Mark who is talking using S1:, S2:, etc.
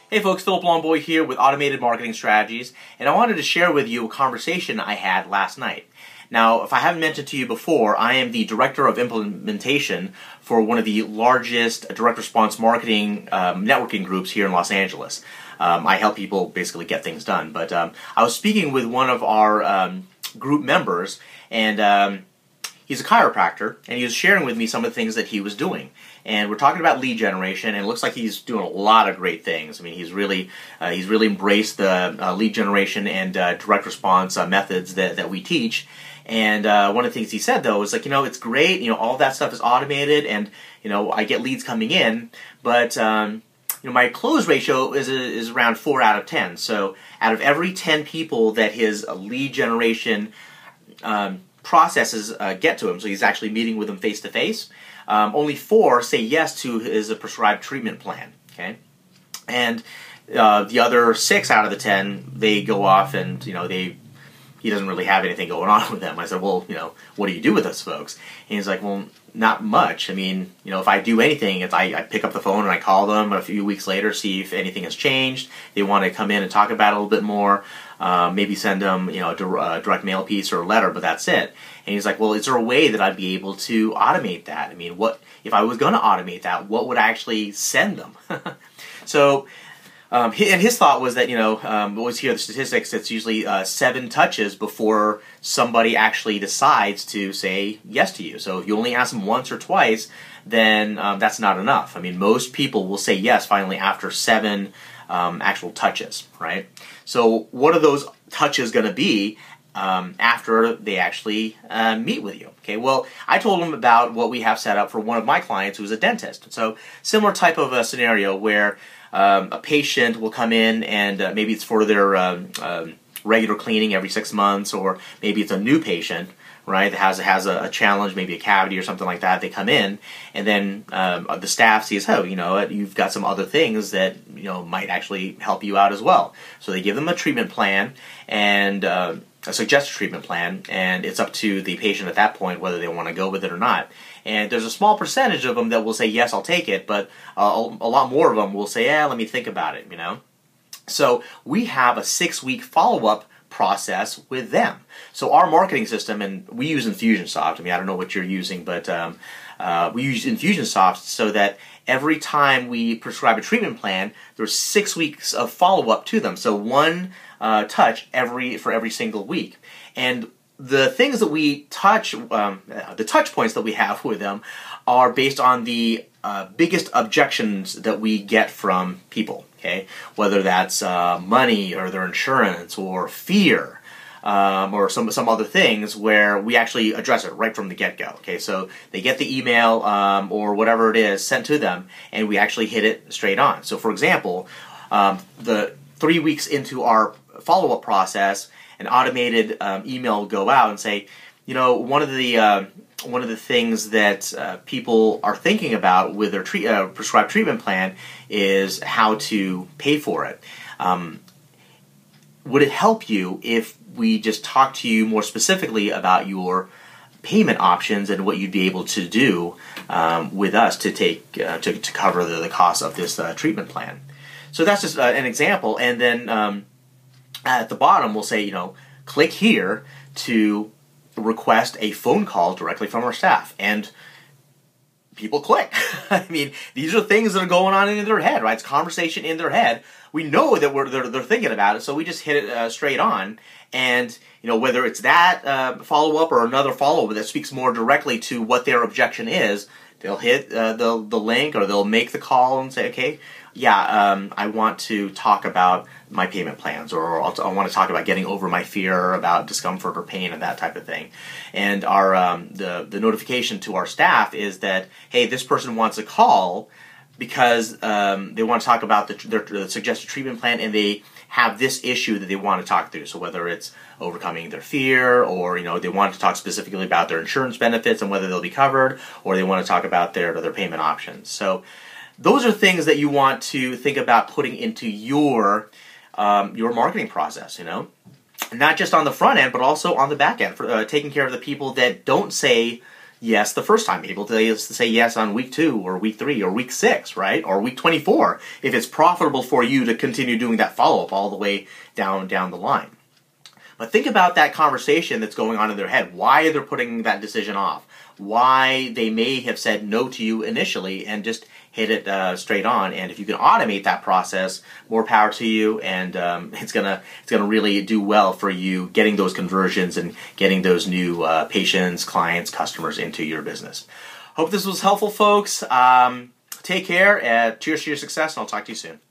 S1: Hey folks, Philip Longboy here with Automated Marketing Strategies, and I wanted to share with you a conversation I had last night. Now, if I haven't mentioned to you before, I am the Director of Implementation for one of the largest direct response marketing networking groups here in Los Angeles. I help people basically get things done, but I was speaking with one of our group members, and he's a chiropractor, and he was sharing with me some of the things that he was doing. And we're talking about lead generation, and it looks like he's doing a lot of great things. I mean, he's really embraced the lead generation and direct response methods that we teach. And one of the things he said, though, is like, it's great, all that stuff is automated, and, I get leads coming in, but, my close ratio is around 4 out of 10. So out of every 10 people that his lead generation processes get to him, so he's actually meeting with them face-to-face, only 4 say yes to his prescribed treatment plan, okay? And the other 6 out of the 10, they go off and, he doesn't really have anything going on with them. I said, well, what do you do with those folks? And he's like, well, not much. I mean, if I do anything, I pick up the phone and I call them a few weeks later, see if anything has changed. They want to come in and talk about it a little bit more. Maybe send them, a direct mail piece or a letter, but that's it. And he's like, well, is there a way that I'd be able to automate that? I mean, what if I was going to automate that? What would I actually send them? So, and his thought was that, we always hear the statistics, it's usually 7 touches before somebody actually decides to say yes to you. So if you only ask them once or twice, then that's not enough. I mean, most people will say yes finally after 7 actual touches, right? So what are those touches going to be after they actually meet with you? Okay, well, I told him about what we have set up for one of my clients who's a dentist. So similar type of a scenario where a patient will come in and maybe it's for their regular cleaning every 6 months, or maybe it's a new patient, right, that has a challenge, maybe a cavity or something like that. They come in, and then the staff sees, oh, you've got some other things that might actually help you out as well. So they give them a treatment plan and a suggested treatment plan, and it's up to the patient at that point whether they want to go with it or not. And there's a small percentage of them that will say, yes, I'll take it, but a lot more of them will say, yeah, let me think about it, So we have a 6-week follow-up process with them. So our marketing system, and we use Infusionsoft. I mean, I don't know what you're using, but we use Infusionsoft so that every time we prescribe a treatment plan, there's 6 weeks of follow-up to them. So one touch for every single week. And the things that we touch, the touch points that we have with them are based on the biggest objections that we get from people, okay? Whether that's money or their insurance or fear or some other things where we actually address it right from the get-go, okay? So they get the email or whatever it is sent to them, and we actually hit it straight on. So for example, the 3 weeks into our follow-up process, an automated email will go out and say, one of the things that people are thinking about with their prescribed treatment plan is how to pay for it. Would it help you if we just talk to you more specifically about your payment options and what you'd be able to do with us to take to cover the cost of this treatment plan? So that's just an example, and then at the bottom we'll say, click here to request a phone call directly from our staff. And people click. I mean, these are things that are going on in their head, right? It's conversation in their head. We know that they're thinking about it, so we just hit it straight on. And, whether it's that follow-up or another follow-up that speaks more directly to what their objection is, they'll hit the link, or they'll make the call and say, okay, yeah, I want to talk about my payment plans, or I want to talk about getting over my fear about discomfort or pain and that type of thing. And our the notification to our staff is that, hey, this person wants a call because they want to talk about their suggested treatment plan, and they have this issue that they want to talk through. So whether it's overcoming their fear, or they want to talk specifically about their insurance benefits and whether they'll be covered, or they want to talk about their payment options. So those are things that you want to think about putting into your marketing process, not just on the front end, but also on the back end, for taking care of the people that don't say yes the first time, able to say yes on week 2 or week 3 or week 6, right? Or week 24, if it's profitable for you to continue doing that follow-up all the way down the line. But think about that conversation that's going on in their head. Why they're putting that decision off. Why they may have said no to you initially and just hit it straight on. And if you can automate that process, more power to you, and it's gonna really do well for you getting those conversions and getting those new patients, clients, customers into your business. Hope this was helpful, folks. Take care. Cheers to your success, and I'll talk to you soon.